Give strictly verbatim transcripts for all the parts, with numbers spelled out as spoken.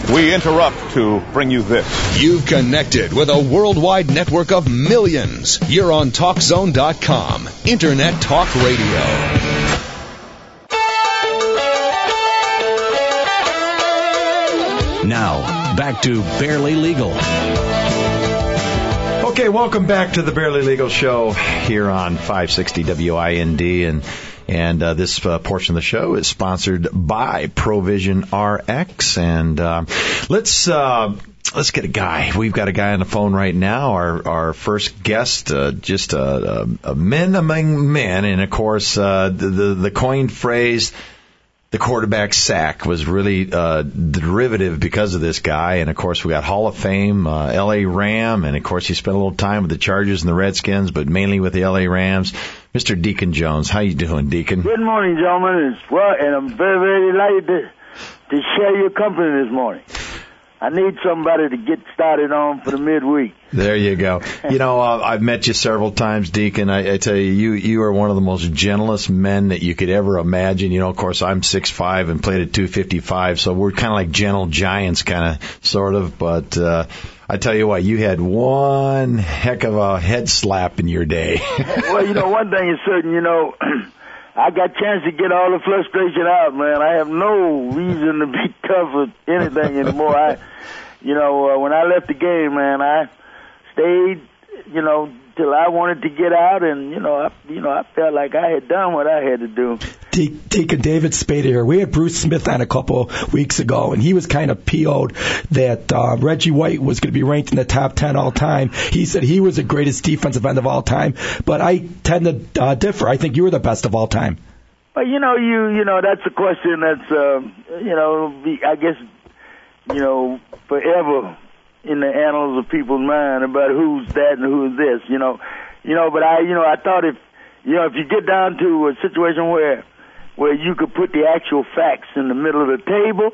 We interrupt to bring you this. You've connected with a worldwide network of millions. You're on Talk Zone dot com. Internet Talk Radio. Now, back to Barely Legal. Okay, welcome back to the Barely Legal Show here on five sixty W I N D, and and uh, this uh, portion of the show is sponsored by Provision R X, and uh, let's uh, let's get a guy. We've got a guy on the phone right now. Our our first guest, uh, just a, a, a men among men, and of course uh, the, the the coined phrase, the quarterback sack, was really uh, derivative because of this guy. And, of course, we got Hall of Fame, uh, L A Ram, and, of course, he spent a little time with the Chargers and the Redskins, but mainly with the L A Rams. Mister Deacon Jones, how you doing, Deacon? Good morning, gentlemen. It's well, and I'm very, very delighted to, to share your company this morning. I need somebody to get started on for the midweek. There you go. You know, uh, I've met you several times, Deacon. I, I tell you, you, you are one of the most gentlest men that you could ever imagine. You know, of course, I'm six five and played at two fifty-five, so we're kind of like gentle giants, kind of, sort of. But uh, I tell you what, you had one heck of a head slap in your day. Well, you know, one thing is certain, you know, I got a chance to get all the frustration out, man. I have no reason to be tough with anything anymore. I, you know, uh, when I left the game, man, I stayed, you know, till I wanted to get out, and you know, I, you know, I felt like I had done what I had to do. De- Deacon David Spade here. We had Bruce Smith on a couple weeks ago, and he was kind of P O'd that uh, Reggie White was going to be ranked in the top ten all time. He said he was the greatest defensive end of all time, but I tend to uh, differ. I think you were the best of all time. Well, you know, you you know, that's a question that's, uh, you know, I guess, you know, forever in the annals of people's mind about who's that and who's this, you know, you know. But I, you know, I thought if, you know, if you get down to a situation where, where you could put the actual facts in the middle of the table,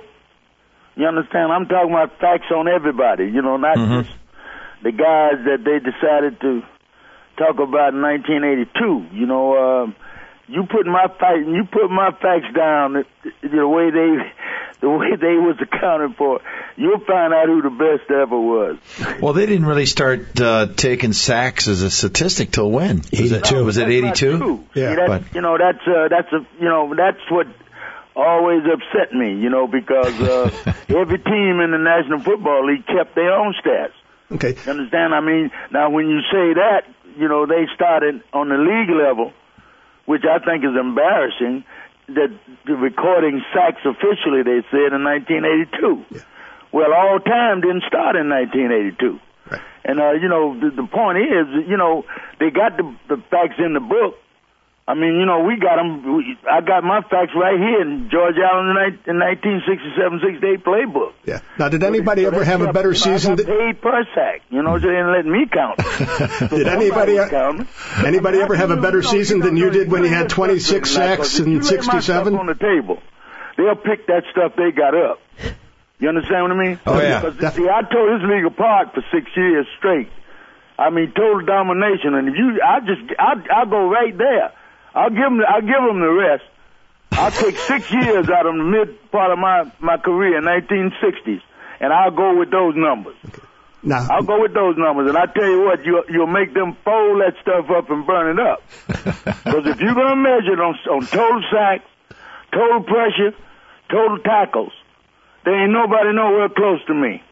you understand? I'm talking about facts on everybody, you know, not mm-hmm. just the guys that they decided to talk about in nineteen eighty-two. You know, uh, you put my fact, you put my facts down the, the way they. The way they was accounted for, you'll find out who the best ever was. Well, they didn't really start uh, taking sacks as a statistic till when? eighty-two. Was it eighty-two? Yeah. See, that's, but, you know, that's uh, that's a you know that's what always upset me. You know, because uh, every team in the National Football League kept their own stats. Okay. You understand? I mean, now when you say that, you know, they started on the league level, which I think is embarrassing. That the recording sacks officially, they said, in nineteen eighty-two. Yeah. Well, all time didn't start in nineteen eighty-two. Right. And, uh, you know, the, the point is, you know, they got the, the facts in the book. I mean, you know, we got them. We, I got my facts right here in George Allen in nineteen sixty-seven sixty-eight playbook. Yeah. Now, did anybody so ever have a better you know, season? I got paid per sack. You know, they didn't let me count. So did anybody anybody ever have a better you know, season you know, than you did when you had twenty-six sacks in sixty-seven? On the table, they'll pick that stuff they got up. You understand what I mean? Oh yeah. Because, see, I tore this league apart for six years straight. I mean, total domination. And if you, I just, I, I'll go right there. I'll give them, I'll give them the rest. I'll take six years out of the mid part of my, my career in nineteen sixties, and I'll go with those numbers. Okay. Now, I'll go with those numbers, and I tell you what, you, you'll make them fold that stuff up and burn it up. Because if you're going to measure it on, on total sacks, total pressure, total tackles, there ain't nobody nowhere close to me.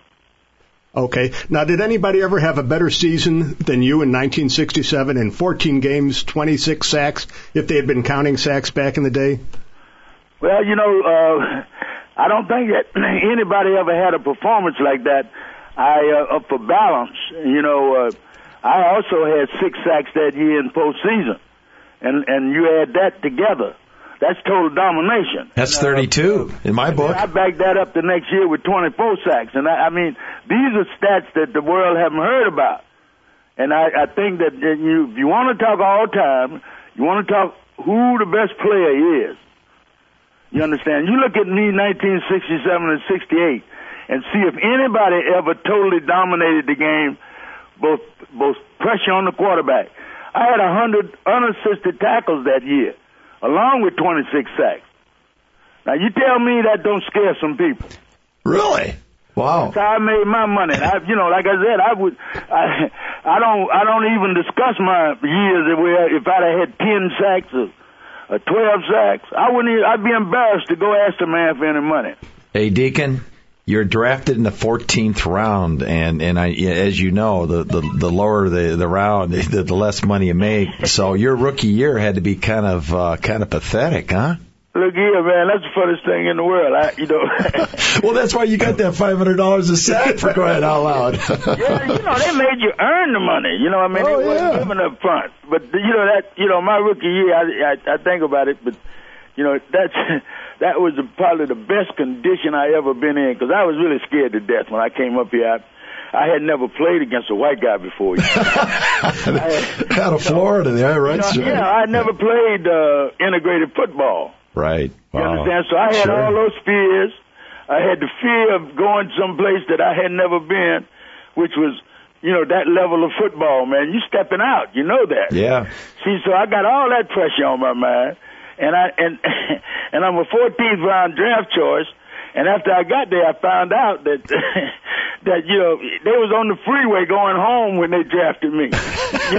Okay. Now, did anybody ever have a better season than you in nineteen sixty-seven in fourteen games, twenty-six sacks, if they had been counting sacks back in the day? Well, you know, uh, I don't think that anybody ever had a performance like that. I, uh, up for balance, you know, uh, I also had six sacks that year in postseason. And, and you add that together. That's total domination. That's thirty-two uh, in my book. I backed that up the next year with twenty-four sacks. And I, I mean, these are stats that the world haven't heard about. And I, I think that you, if you want to talk all time, you want to talk who the best player is. You understand? You look at me nineteen sixty-seven and sixty-eight and see if anybody ever totally dominated the game, both, both pressure on the quarterback. I had one hundred unassisted tackles that year, along with twenty-six sacks. Now, you tell me that don't scare some people. Really? Wow. That's how I made my money. I, you know, like I said, I would, I, I don't, I don't even discuss my years where if I'd have had ten sacks or, or twelve sacks, I wouldn't. Even, I'd be embarrassed to go ask the man for any money. Hey, Deacon, you're drafted in the fourteenth round, and and I, as you know, the the, the lower the the round, the, the less money you make. So your rookie year had to be kind of uh, kind of pathetic, huh? Look here, man, that's the funniest thing in the world. I, you know. Well, that's why you got that five hundred dollars a sack, for crying out loud. Yeah, you know, they made you earn the money. You know what I mean? Oh, they wasn't yeah. giving up front. But, you know, that, you know, my rookie year, I, I, I think about it, but, you know, that's, that was the, probably the best condition I ever been in, because I was really scared to death when I came up here. I, I had never played against a white guy before. You know? had, Out of Florida, yeah, right? You know, Sure. yeah, I never played uh, integrated football. Right. You Wow. understand? So I had Sure. all those fears. I had the fear of going someplace that I had never been, which was, you know, that level of football, man. You stepping out, you know that. Yeah. See, so I got all that pressure on my mind, and I and and I'm a fourteenth round draft choice. And after I got there, I found out that that you know they was on the freeway going home when they drafted me. You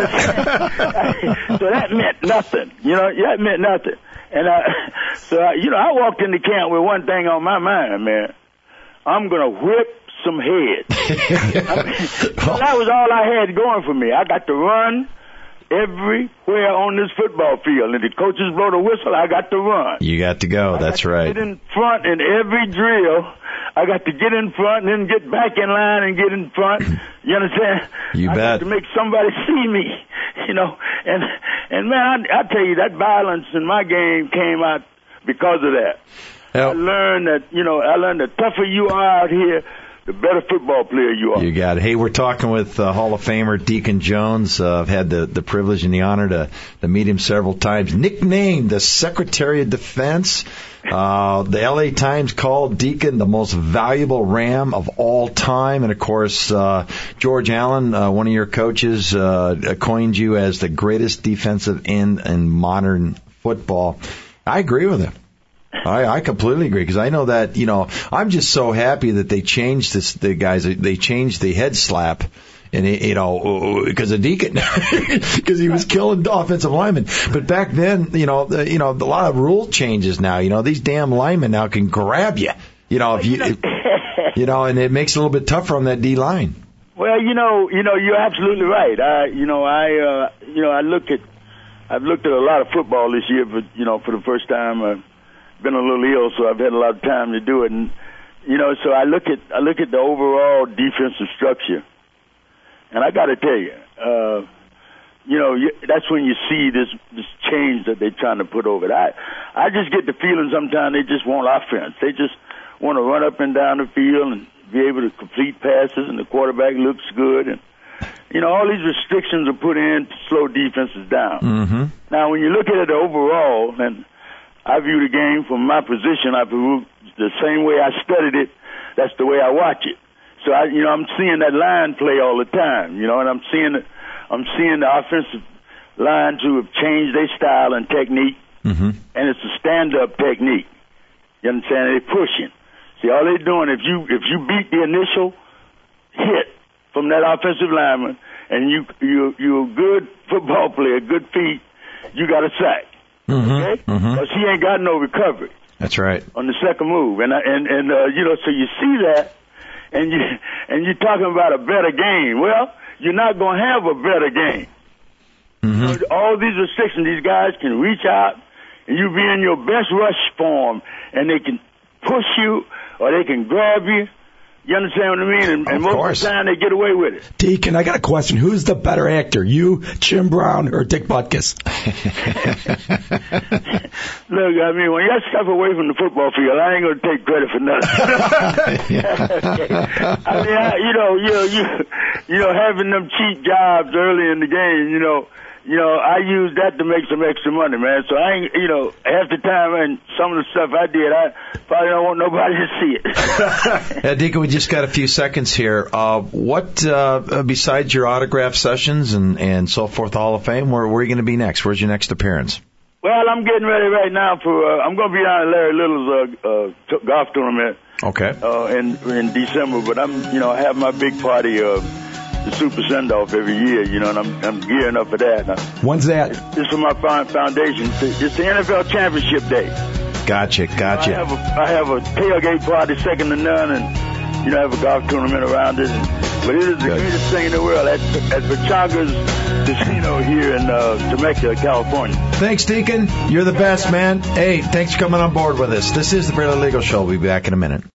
know? So that meant nothing. You know, that meant nothing. And I, so I, you know, I walked into camp with one thing on my mind, man. I'm gonna whip some heads. I mean, so that was all I had going for me. I got to run everywhere on this football field, and the coaches blow the whistle, I got to run. You got to go. I That's got to right. Get in front in every drill. I got to get in front and then get back in line and get in front. You understand? You I bet. got to make somebody see me, you know. And and man, I, I tell you, that violence in my game came out because of that. Yep. I learned that, you know, I learned the tougher you are out here, the better football player you are. You got it. Hey, we're talking with uh, Hall of Famer Deacon Jones. Uh, I've had the, the privilege and the honor to, to meet him several times. Nicknamed the Secretary of Defense. Uh, the L A Times called Deacon the most valuable Ram of all time. And, of course, uh, George Allen, uh, one of your coaches, uh, coined you as the greatest defensive end in modern football. I agree with him. I, I completely agree, because I know that, you know, I'm just so happy that they changed this, the guys, they changed the head slap, and, it, you know, because of Deacon, because he was killing offensive linemen. But back then, you know, the, you know, a lot of rule changes now, you know, these damn linemen now can grab you, you know, if you, if, you know, and it makes it a little bit tougher on that D line. Well, you know, you know, you're absolutely right. I, you know, I, uh, you know, I look at, I've looked at a lot of football this year, but, you know, for the first time, uh, been a little ill, so I've had a lot of time to do it. And, you know, so I look at I look at the overall defensive structure, and I got to tell you, uh, you know, you, that's when you see this this change that they're trying to put over it. I I just get the feeling sometimes they just want offense. They just want to run up and down the field and be able to complete passes, and the quarterback looks good. And you know, all these restrictions are put in to slow defenses down. Mm-hmm. Now, when you look at it overall, and I view the game from my position, I view the same way I studied it, that's the way I watch it. So, I, you know, I'm seeing that line play all the time, you know, and I'm seeing it, I'm seeing the offensive line to have changed their style and technique, mm-hmm. and it's a stand-up technique. You understand? They're pushing. See, all they're doing, if you if you beat the initial hit from that offensive lineman, and you you you're a good football player, good feet, you got a sack. Mm-hmm. Okay? Mm-hmm. Because he ain't got no recovery. That's right. On the second move, and and and uh, you know, so you see that, and you and you're talking about a better game. Well, you're not going to have a better game. Mm-hmm. So all these restrictions, these guys can reach out, and you be in your best rush form, and they can push you or they can grab you. You understand what I mean? And, and most course. of the time they get away with it. Deacon, I got a question. Who's the better actor, you, Jim Brown, or Dick Butkus? Look, I mean, when you step away from the football field, I ain't going to take credit for nothing. I mean, I, you know, you know, you, you know, having them cheap jobs early in the game, you know, you know, I use that to make some extra money, man. So I ain't, you know, half the time and some of the stuff I did, I probably don't want nobody to see it. uh, Deacon, we just got a few seconds here. Uh, what, uh, besides your autograph sessions and, and so forth, Hall of Fame, where, where are you going to be next? Where's your next appearance? Well, I'm getting ready right now for. Uh, I'm going to be down at Larry Little's uh, uh, t- golf tournament. Okay. Uh, in in December, but I'm, you know, I have my big party, uh, the Super Send Off every year, you know, and I'm I'm gearing up for that. Now, when's that? It's, it's for my foundation. It's the N F L Championship Day. Gotcha, gotcha. I have a I have a tailgate party second to none, and you know, I have a golf tournament around it. And, but it is the Good. greatest thing in the world at at Pachanga's Casino here in uh, Temecula, California. Thanks, Deacon. You're the best, man. Hey, thanks for coming on board with us. This is the Barely Legal Show. We'll be back in a minute.